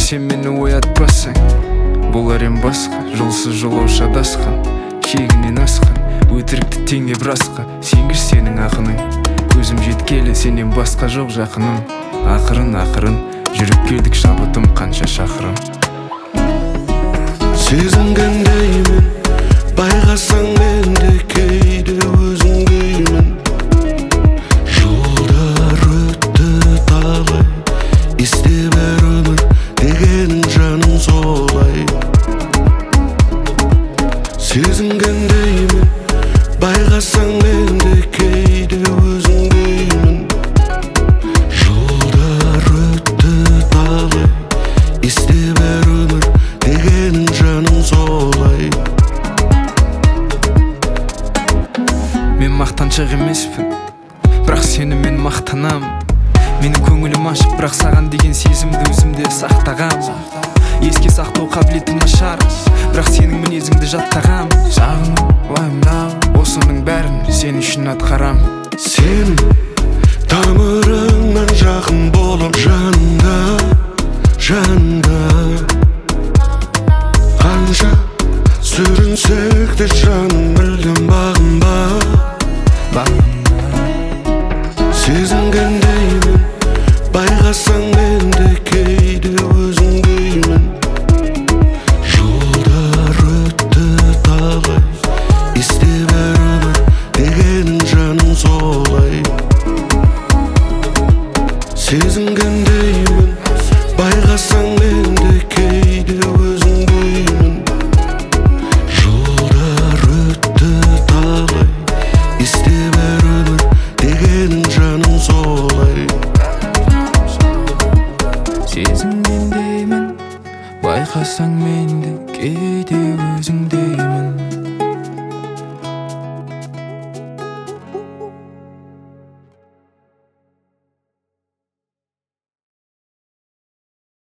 сен мені оятпасаң, бұл әлем басқа, жолсыз жолаушы адасқан, шегінен асқан, өтірікті теңеп расқа. Сенгіш сенің ақының, көзім жеткелі сенен басқа жоқ жақыным. Ақырын жүріп келдік шабытым қанша шақырым. Сезінгендеймін, байқасаң менде кейде өзіңдеймін. Жылдар өтті талай, есте бер өмір дегенің жаным солай. Сезінгендеймін, байқасаң менде кейде өзіңдеймін. Жылдар өтті талай, есте бер өмір дегенің жаным солай. Мен мақтаншақ емеспін, бірақ сені мен мақтанам. Менің көңілім ашық, бірақ саған деген сезімді өзімде сақтағам. Еске сақтау қабілетім нашар, бірақ сенің мінезіңді жаттағам. Сағыну, уайымдау, осының бәрін сен үшін атқарам. Сенің тамырыңнан жақын болып жанымда, жанымда. Қанша сүрінсек те жаным білдім бағынба. Сезінгендеймін, байқасаң менде кейде өзіңдеймін. Жылдар өтті талай, есте бер өмір дегенің жаным солай. Сезінгендеймін, байқасаң менде кейде өзіңдеймін. Жылдар өтті талай, есте бер өмір дегенің жаным солай. Сезінгендеймін, байқасаң менде кейде өзіңдеймін.